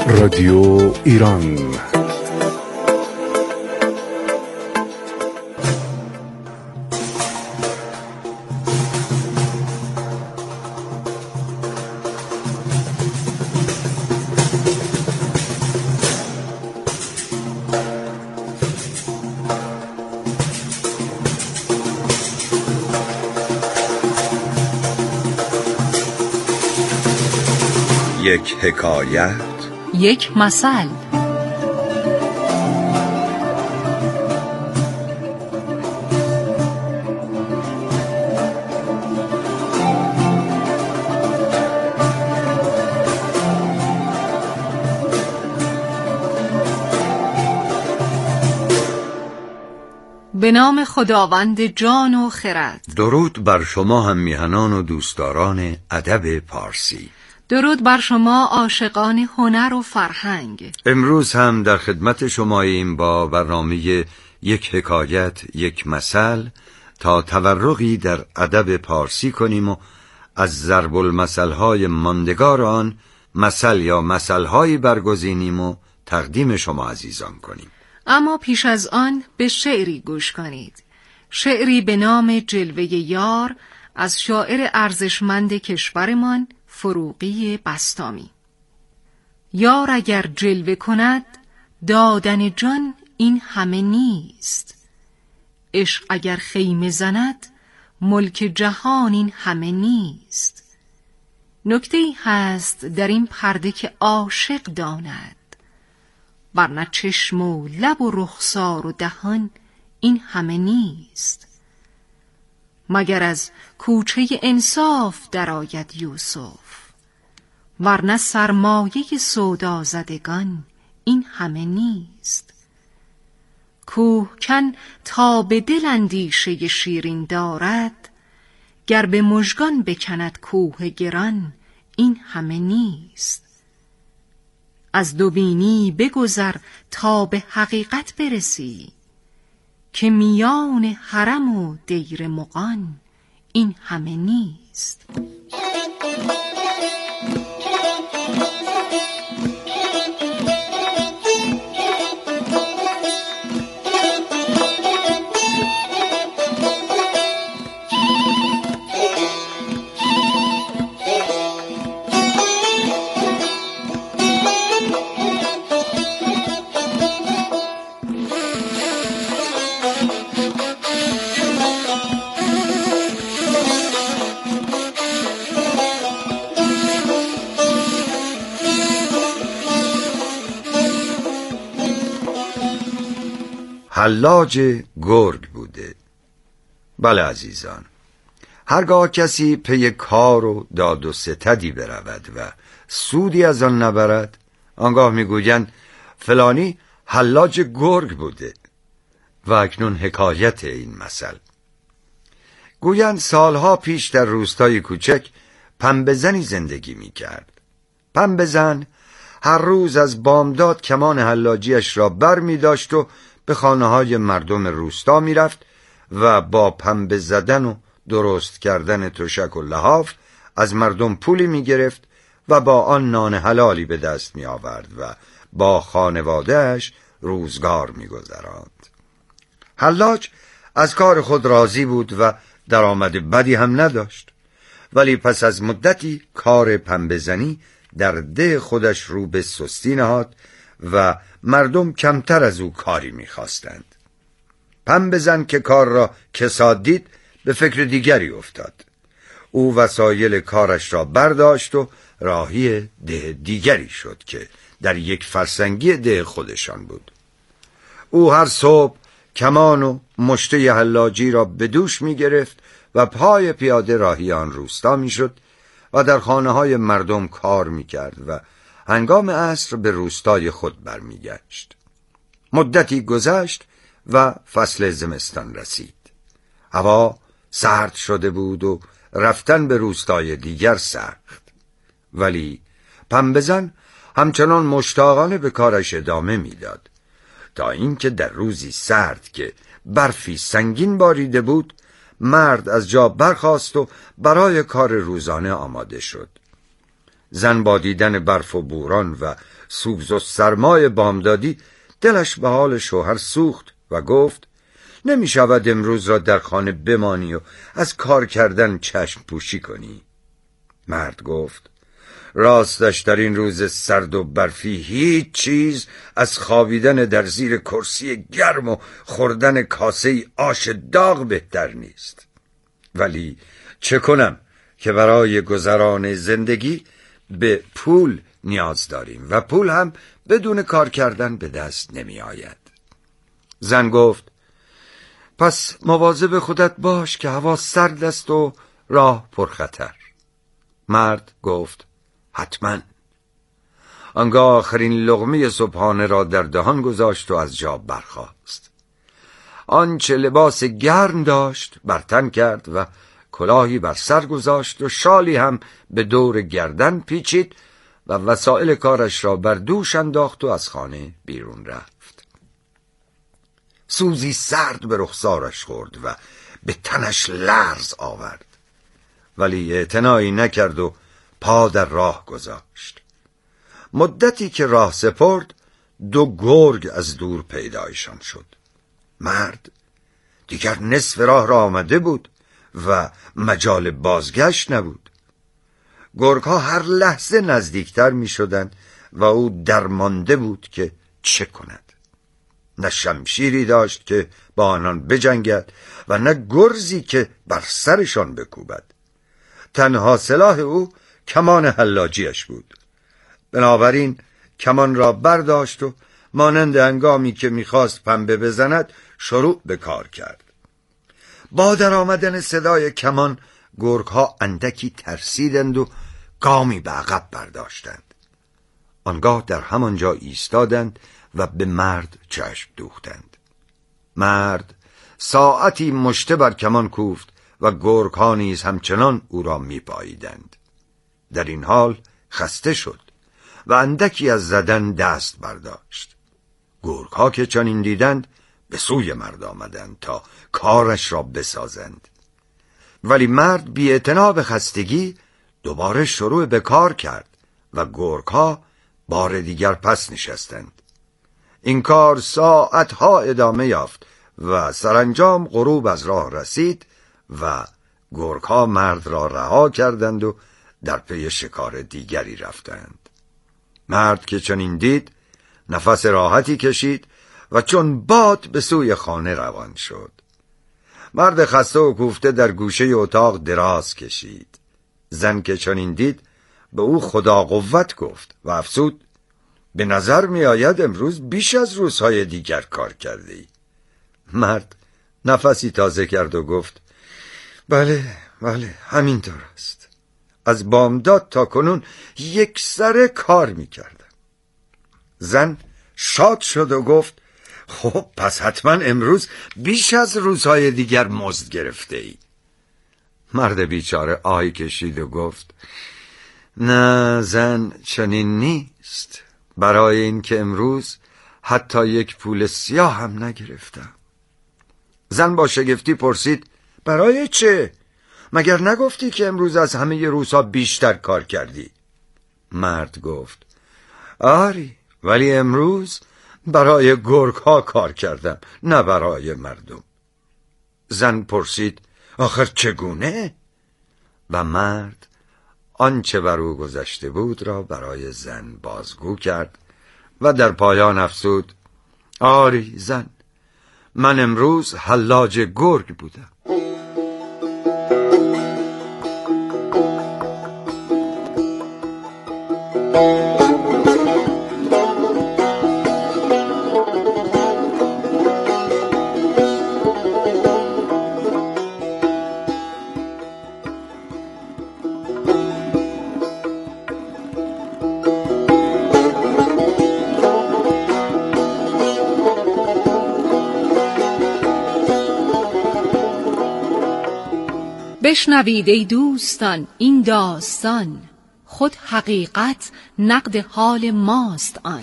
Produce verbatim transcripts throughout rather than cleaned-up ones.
رادیو ایران. یک حکایت، یک مثل. به نام خداوند جان و خرد. درود بر شما هم میهنان و دوستداران ادب پارسی. درود بر شما عاشقان هنر و فرهنگ. امروز هم در خدمت شماییم با برنامه یک حکایت، یک مثل، تا تورقی در ادب پارسی کنیم و از ضرب المثل‌های ماندگار آن مثل یا مثل‌هایی برگزینیم و تقدیم شما عزیزان کنیم. اما پیش از آن به شعری گوش کنید. شعری به نام جلوه یار از شاعر ارزشمند کشورمان فروغی بسطامی. یار اگر جلوه کند دادن جان این همه نیست، عشق اگر خیمه زند ملک جهان این همه نیست. نکته‌ای هست در این پرده که عاشق داند، ورنه چشم و لب و رخسار و دهان این همه نیست. مگر از کوچه انصاف درآید یوسف، ورنه سرمایه سودا زدگان این همه نیست. کوهکن تا به دل اندیشه شیرین دارد، گر به مژگان بکند کوه گران این همه نیست. از دوبینی بگذر تا به حقیقت برسی، که میان حرم و دیر مغان این همه نیست. حلاج گرگ بوده. بله عزیزان، هرگاه کسی پی کار و داد و ستدی برود و سودی از آن نبرد، آنگاه میگویند فلانی حلاج گرگ بوده. و اکنون حکایت این مثل. گویند سالها پیش در روستای کوچک پنبه‌زنی زندگی میکرد. پنبه‌زن هر روز از بامداد کمان حلاجیش را بر می داشت و به خانه‌های مردم روستا می‌رفت و با پنبه زدن و درست کردن تشک و لحاف از مردم پولی می‌گرفت و با آن نان حلالی به دست می‌آورد و با خانواده‌اش روزگار می‌گذراند. حلاج از کار خود راضی بود و درآمد بدی هم نداشت، ولی پس از مدتی کار پنبه زنی در ده خودش رو به سستی نهاد و مردم کمتر از او کاری می‌خواستند. پنبه‌زن که کار را کساد دید به فکر دیگری افتاد. او وسایل کارش را برداشت و راهی ده دیگری شد که در یک فرسنگی ده خودشان بود. او هر صبح کمان و مشته حلاجی را به دوش می‌گرفت و پای پیاده راهی آن روستا می‌شد و در خانه‌های مردم کار می‌کرد و هنگام عصر به روستای خود برمیگشت. مدتی گذشت و فصل زمستان رسید. هوا سرد شده بود و رفتن به روستای دیگر سخت، ولی پنبه‌زن همچنان مشتاقانه به کارش ادامه میداد، تا اینکه در روزی سرد که برفی سنگین باریده بود، مرد از جا برخاست و برای کار روزانه آماده شد. زن با دیدن برف و بوران و سوز و سرمای بامدادی دلش به حال شوهر سوخت و گفت نمی شود امروز را در خانه بمانی و از کار کردن چشم پوشی کنی. مرد گفت راستش در این روز سرد و برفی هیچ چیز از خوابیدن در زیر کرسی گرم و خوردن کاسه آش داغ بهتر نیست. ولی چه کنم که برای گذران زندگی به پول نیاز داریم و پول هم بدون کار کردن به دست نمی آید. زن گفت پس مواظب خودت باش که هوا سرد است و راه پرخطر. مرد گفت حتما. آنگاه آخرین لقمه صبحانه را در دهان گذاشت و از جا برخاست. آنچه لباس گرم داشت بر تن کرد و کلاهی بر سر گذاشت و شالی هم به دور گردن پیچید و وسایل کارش را بر دوش انداخت و از خانه بیرون رفت. سوزی سرد به رخسارش خورد و به تنش لرز آورد، ولی اعتنایی نکرد و پا در راه گذاشت. مدتی که راه سپرد دو گرگ از دور پیدایشان شد. مرد دیگر نصف راه را آمده بود و مجال بازگشت نبود. گرگ ها هر لحظه نزدیکتر می شدند و او درمانده بود که چه کند. نه شمشیری داشت که با آنان بجنگد و نه گرزی که بر سرشان بکوبد. تنها سلاح او کمان حلاجیش بود. بنابراین کمان را برداشت و مانند هنگامی که میخواست پنبه بزند شروع به کار کرد. با در آمدن صدای کمان گرگ‌ها اندکی ترسیدند و گامی به عقب برداشتند. آنگاه در همانجا ایستادند و به مرد چشم دوختند. مرد ساعتی مشته بر کمان کوفت و گرگ‌ها نیز همچنان او را میپاییدند. در این حال خسته شد و اندکی از زدن دست برداشت. گرگ‌ها که چنین دیدند به سوی مرد آمدند تا کارش را بسازند. ولی مرد بی اعتنا به خستگی دوباره شروع به کار کرد و گرگ‌ها بار دیگر پس نشستند. این کار ساعتها ادامه یافت و سرانجام غروب از راه رسید و گرگ‌ها مرد را رها کردند و در پی شکار دیگری رفتند. مرد که چنین دید نفس راحتی کشید و چون باد به سوی خانه روان شد. مرد خسته و کوفته در گوشه اتاق دراز کشید. زن که چنین دید به او خدا قوت گفت و افسود به نظر می آید امروز بیش از روزهای دیگر کار کردی. مرد نفسی تازه کرد و گفت بله بله همینطور است. از بامداد تا کنون یک سره کار می کردم. زن شاد شد و گفت خب پس حتما امروز بیش از روزهای دیگر مزد گرفته ای. مرد بیچاره آهی کشید و گفت نه زن چنین نیست. برای این که امروز حتی یک پول سیاه هم نگرفتم. زن با شگفتی پرسید برای چه؟ مگر نگفتی که امروز از همه روزها بیشتر کار کردی؟ مرد گفت آری، ولی امروز برای گرگ ها کار کردم، نه برای مردم. زن پرسید آخر چگونه؟ و مرد آنچه بر او گذشته بود را برای زن بازگو کرد و در پایان افسود آری زن، من امروز حلاج گرگ بودم. بشنوید ای دوستان این داستان، خود حقیقت نقد حال ماست آن.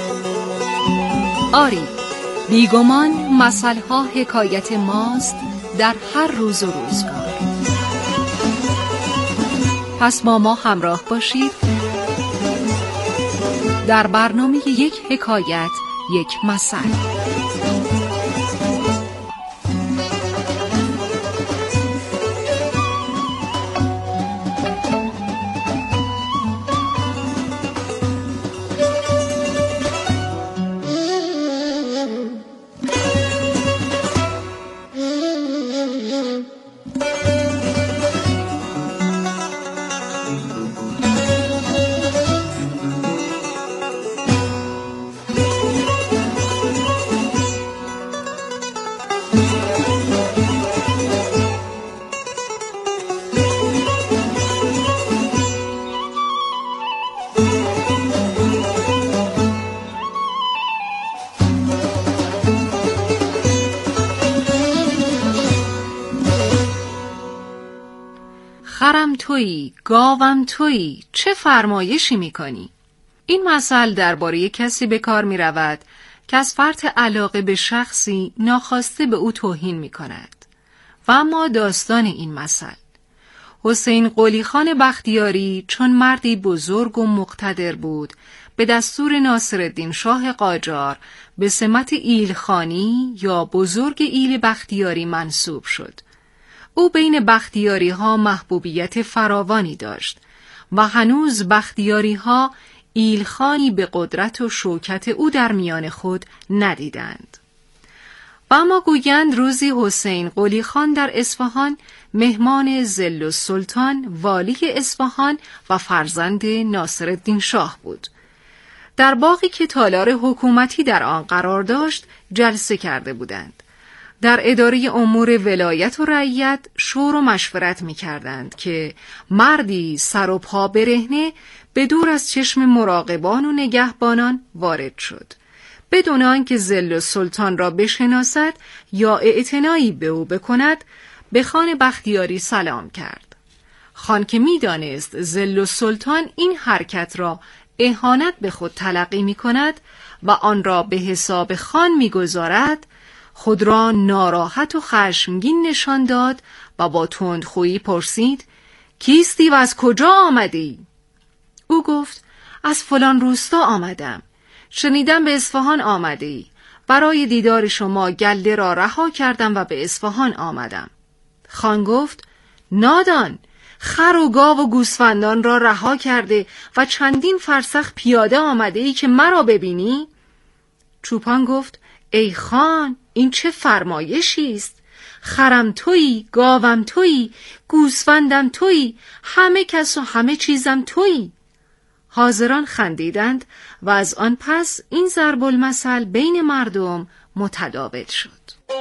آری، بیگمان مثلها حکایت ماست در هر روز و روزگار. پس با ما همراه باشید در برنامه یک حکایت یک مثل. خرم تویی، گاوم تویی، چه فرمایشی میکنی؟ این مثل درباره کسی به کار می رود که از فرط علاقه به شخصی ناخواسته به او توهین می کند. و اما داستان این مثل: حسین قلی خان بختیاری چون مردی بزرگ و مقتدر بود، به دستور ناصرالدین شاه قاجار به سمت ایلخانی یا بزرگ ایل بختیاری منصوب شد. او بین بختیاری ها محبوبیت فراوانی داشت و هنوز بختیاری ها ایلخانی به قدرت و شوکت او در میان خود ندیدند. و اما گویند روزی حسین قلی خان در اصفهان مهمان ظل السلطان والی اصفهان و فرزند ناصرالدین شاه بود. در باغی که تالار حکومتی در آن قرار داشت جلسه کرده بودند. در اداره امور ولایت و رعیت شور و مشورت می کردند که مردی سر و پا برهنه به دور از چشم مراقبان و نگهبانان وارد شد. بدون آنکه ظل السلطان را بشناسد یا اعتنایی به او بکند، به خان بختیاری سلام کرد. خان که می دانست ظل السلطان این حرکت را اهانت به خود تلقی می کند و آن را به حساب خان می گذارد، خود را ناراحت و خشمگین نشان داد و با تندخویی پرسید: کیستی و از کجا آمدی؟ او گفت: از فلان روستا آمدم. شنیدم به اصفهان آمدی. برای دیدار شما گله را رها کردم و به اصفهان آمدم. خان گفت: نادان، خر و گاو و گوسفندان را رها کرده و چندین فرسخ پیاده آمده ای که مرا ببینی؟ چوپان گفت: ای خان، این چه فرمایشی است؟ خرم تویی، گاوم تویی، گوسفندم تویی، همه کس و همه چیزم تویی. حاضران خندیدند و از آن پس این ضرب المثل بین مردم متداول شد.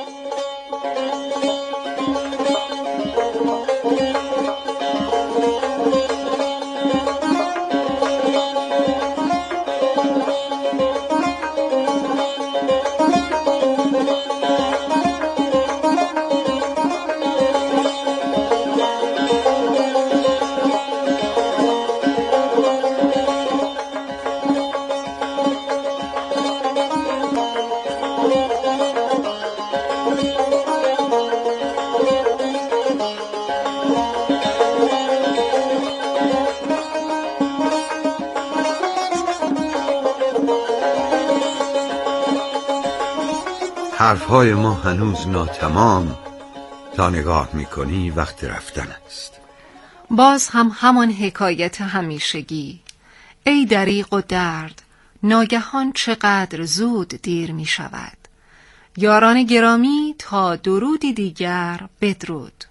حرفهای ما هنوز ناتمام، تا نگاه میکنی وقت رفتن است. باز هم همان حکایت همیشگی: ای دریغ و درد، ناگهان چقدر زود دیر می شود. یاران گرامی، تا درودی دیگر بدرود.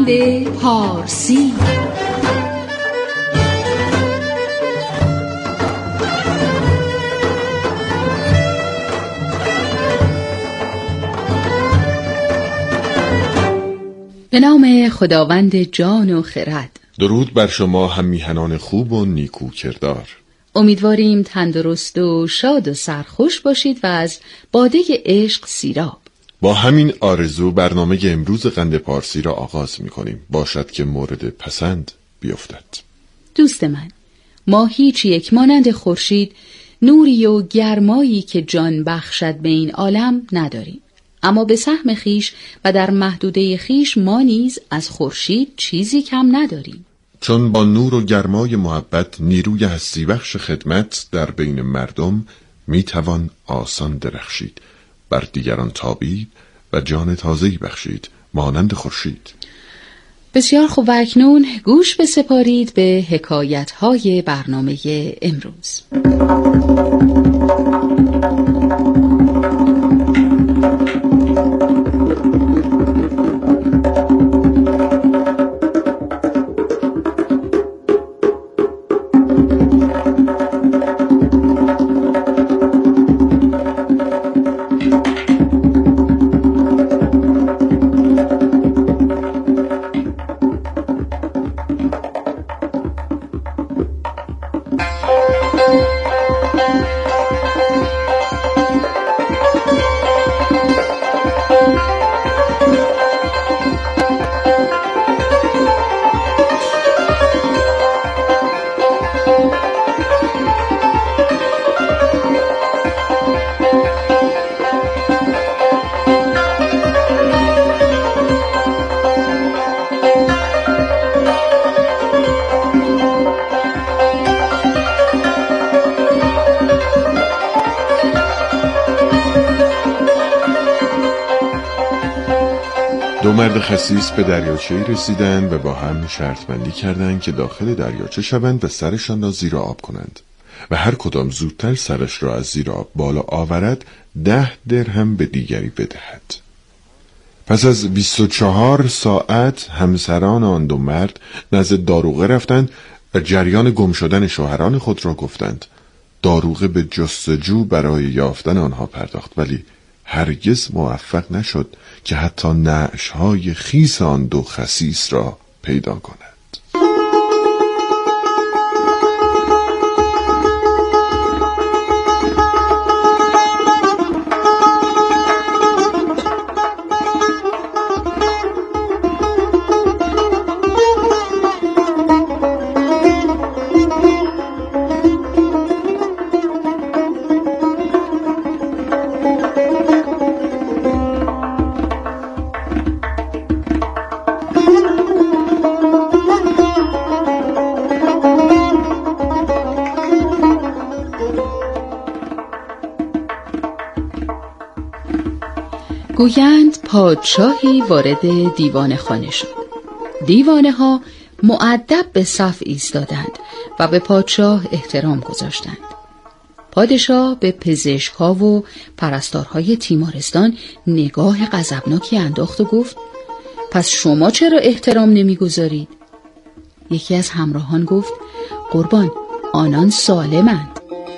پارسی. به نام خداوند جان و خرد. درود بر شما هم میهنان خوب و نیکو کردار. امیدواریم تندرست و شاد و سرخوش باشید و از باده عشق سیراب. با همین آرزو برنامه امروز قند پارسی را آغاز می‌کنیم. باشد که مورد پسند بیفتد. دوست من، ما هیچ یک مانند خورشید نوری و گرمایی که جان بخشد به این عالم نداریم، اما به سهم خیش و در محدوده خیش ما نیز از خورشید چیزی کم نداریم. چون با نور و گرمای محبت نیروی هستی بخش خدمت در بین مردم میتوان آسان درخشید، بر دیگران تابید و جان تازه‌ای بخشید مانند خورشید. بسیار خوب، اکنون گوش بسپارید به حکایت‌های برنامه امروز. دو مرد خسیس به دریاچه‌ای رسیدند و با هم شرط بندی کردند که داخل دریاچه شوند و سرشان را زیر آب کنند و هر کدام زودتر سرش را از زیر آب بالا آورد ده درهم به دیگری بدهد. پس از بیست و چهار ساعت همسران آن دو مرد نزد داروغه رفتند و جریان گم شدن شوهران خود را گفتند. داروغه به جستجو برای یافتن آنها پرداخت، ولی هرگز موفق نشد که حتی نعش‌های خیس آن دو خسیس را پیدا کند. گویند پادشاهی وارد دیوان خانه شد. دیوانه ها مؤدب به صف ایستادند و به پادشاه احترام گذاشتند. پادشاه به پزشک‌ها و پرستارهای تیمارستان نگاه غضبناکی انداخت و گفت: پس شما چرا احترام نمی‌گذارید؟ یکی از همراهان گفت: قربان، آنان سالمند.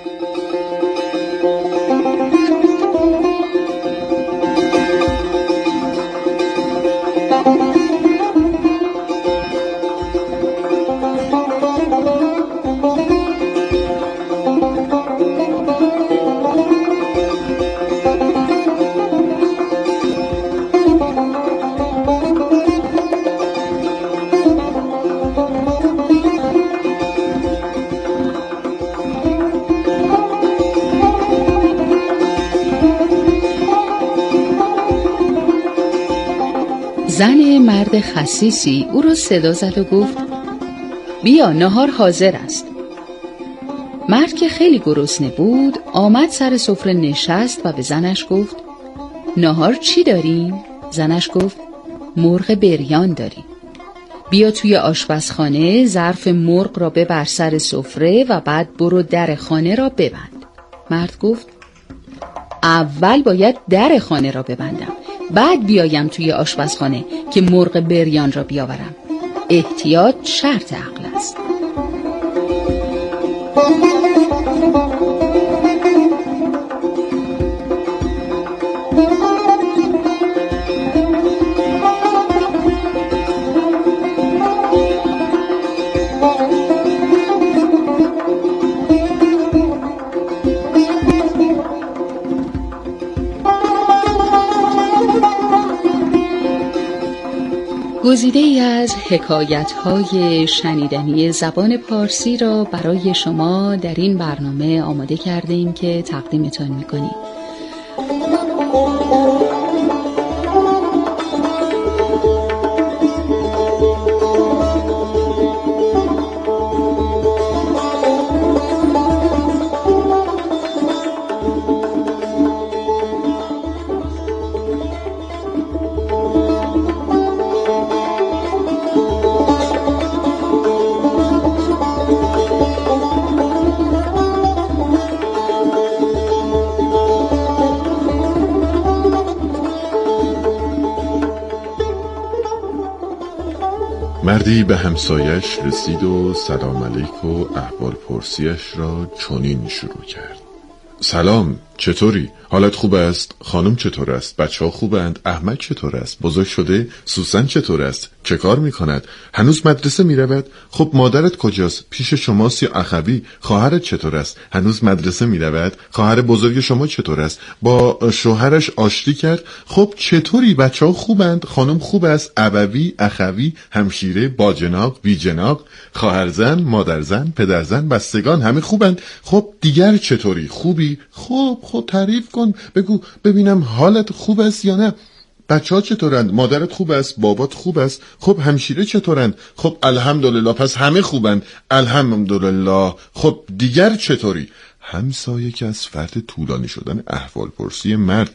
زن مرد خسیسی او را صدا زد و گفت: بیا، نهار حاضر است. مرد که خیلی گرسنه بود آمد سر سفره نشست و به زنش گفت: نهار چی داریم؟ زنش گفت: مرغ بریان داریم. بیا توی آشپزخانه ظرف مرغ را ببر سر سفره و بعد برو در خانه را ببند. مرد گفت: اول باید در خانه را ببندم، بعد بیایم توی آشپزخانه که مرغ بریان را بیاورم. احتیاط شرط عقل است. گزیده ای از حکایت‌های شنیدنی زبان پارسی را برای شما در این برنامه آماده کردیم که تقدیمتان می‌کنیم. مردی به همسایش رسید و سلام علیک و احوال پرسیش را چنین شروع کرد: سلام، چطوری؟ حالت خوب است؟ خانم چطور است؟ بچه ها خوبند؟ احمد چطور است؟ بزرگ شده؟ سوسن چطور است؟ چه کار می کند؟ هنوز مدرسه می رود؟ خب مادرت کجاست؟ پیش شماست یا اخوی؟ خواهرت چطور است؟ هنوز مدرسه می رود؟ خواهر بزرگ شما چطور است؟ با شوهرش آشتی کرد؟ خب چطوری؟ بچه ها خوبند؟ خانم خوب است؟ ابوی، اخوی، همشیره، باجناق، بیجناق، خواهرزن، مادرزن، پدرزن، بستگان همه خوبند؟ خب دیگر چطوری؟ خوبی؟ خب خب تعریف کن، بگو ببینم حالت خوب است یا نه. بچه ها چطورند؟ مادرت خوب است؟ بابات خوب است؟ خب همشیره چطورند؟ خب الحمدلله، پس همه خوبند. الحمدلله. خب دیگر چطوری؟ همسایه که از فرط طولانی شدن احوال پرسی مرد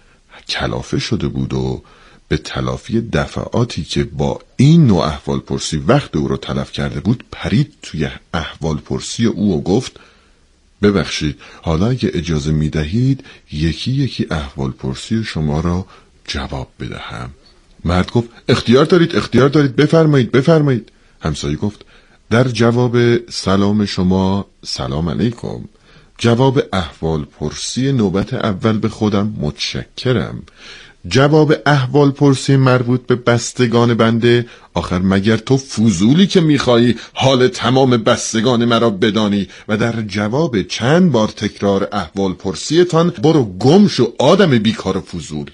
کلافه شده بود و به تلافی دفعاتی که با این نوع احوال پرسی وقت او را تلف کرده بود پرید توی احوال پرسی او و گفت: ببخشید، حالا اگه اجازه می دهید یکی یکی احوال پرسی شما را جواب بدهم. مرد گفت: اختیار دارید، اختیار دارید، بفرمایید بفرمایید. همسایه گفت: در جواب سلام شما سلام علیکم. جواب احوال پرسی نوبت اول به خودم متشکرم. جواب احوال پرسی مربوط به بستگان بنده، آخر مگر تو فضولی که میخوایی حال تمام بستگان مرا بدانی و در جواب چند بار تکرار احوال پرسیتان برو گم شو آدم بیکار و فضول.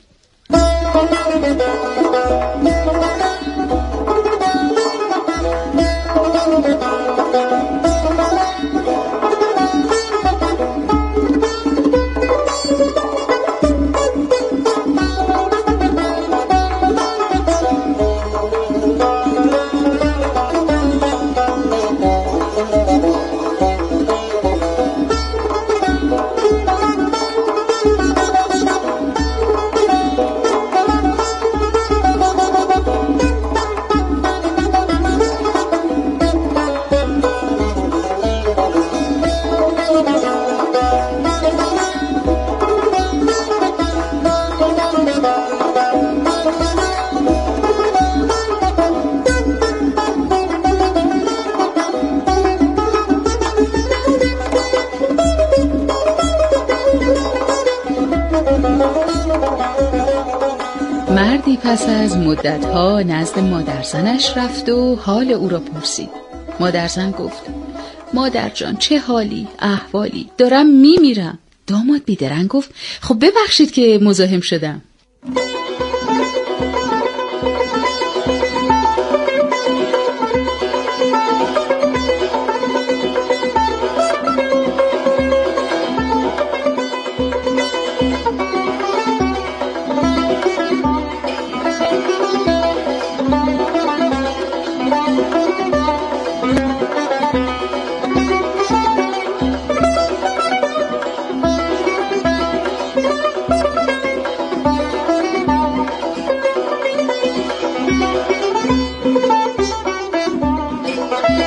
مردی پس از مدتها نزد مادرزنش رفت و حال او را پرسید. مادرزن گفت: مادر جان، چه حالی؟ احوالی؟ دارم میمیرم. داماد بیدرنگ گفت: خب ببخشید که مزاحم شدم.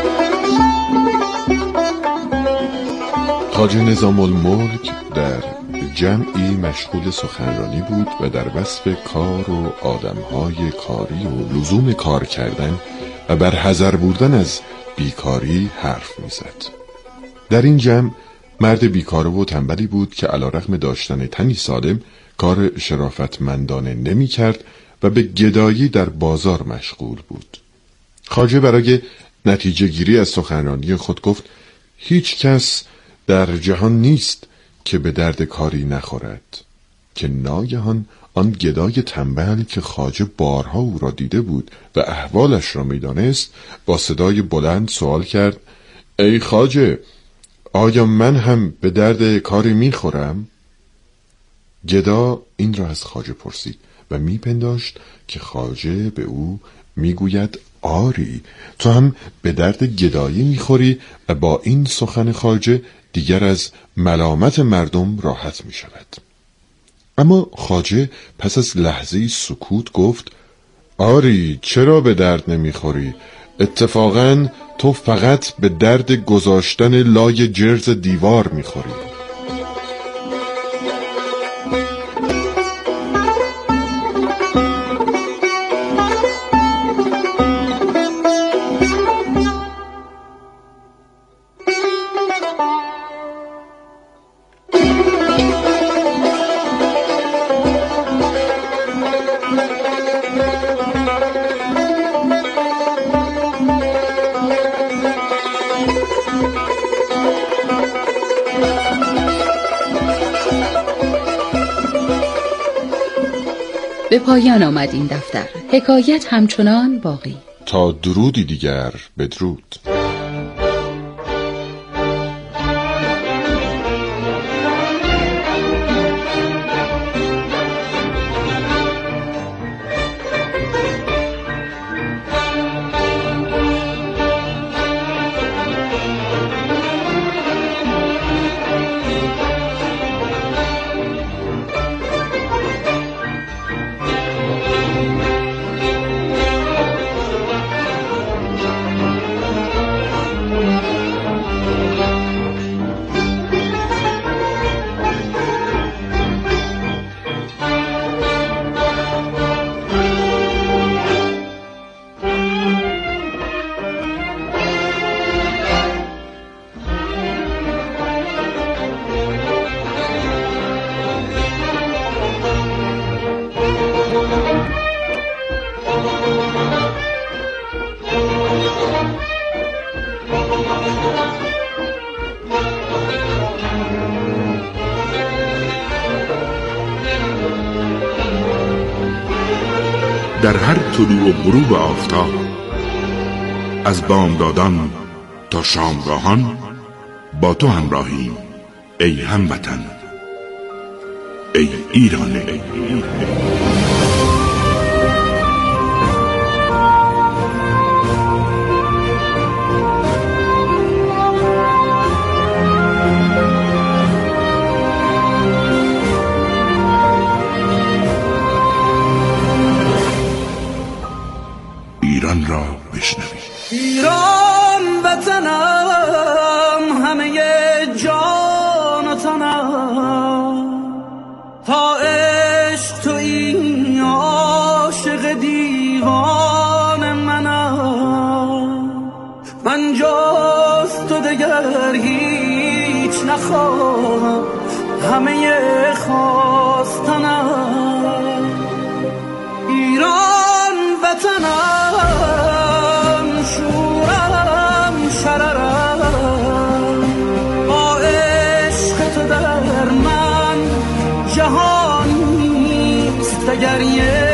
تاج نظام الملک در جمعی مشغول سخنرانی بود و در وصف کار و آدمهای کاری و لزوم کار کردن و برحذر بودن از بیکاری حرف میزد. در این جمع مرد بیکاره و تنبلی بود که علیرغم داشتن تنی سالم کار شرافتمندانه نمی کرد و به گدایی در بازار مشغول بود. خواجه برای نتیجه گیری از سخنرانی خود گفت هیچ کس در جهان نیست که به درد کاری نخورد، که ناگهان آن گدای تنبل که خواجه بارها او را دیده بود و احوالش را میدانست با صدای بلند سوال کرد ای خواجه، آیا من هم به درد کاری میخورم؟ گدا این را از خواجه پرسید و میپنداشت که خواجه به او میگوید آری، تو هم به درد گدایی میخوری و با این سخن خواجه دیگر از ملامت مردم راحت میشود. اما خواجه پس از لحظه‌ای سکوت گفت آری، چرا به درد نمیخوری؟ اتفاقاً تو فقط به درد گذاشتن لای جرز دیوار میخوری. به پایان آمد این دفتر. حکایت همچنان باقی. تا درودی دیگر، بدرود. در هر طلوع و غروب آفتاب، از بامدادان تا شامگاهان با تو همراهیم ای هموطن، ای ایران. ای ایران. ایران را بشنوید. ایران وطنم، همه جان و تنم، تا عشق تو این عاشق دیوان منم. من جز تو دگر هیچ نخواهم، همه خواستنم. ایران وطنم، شورم شررم، با عشق تو در من جهان نیست دگر.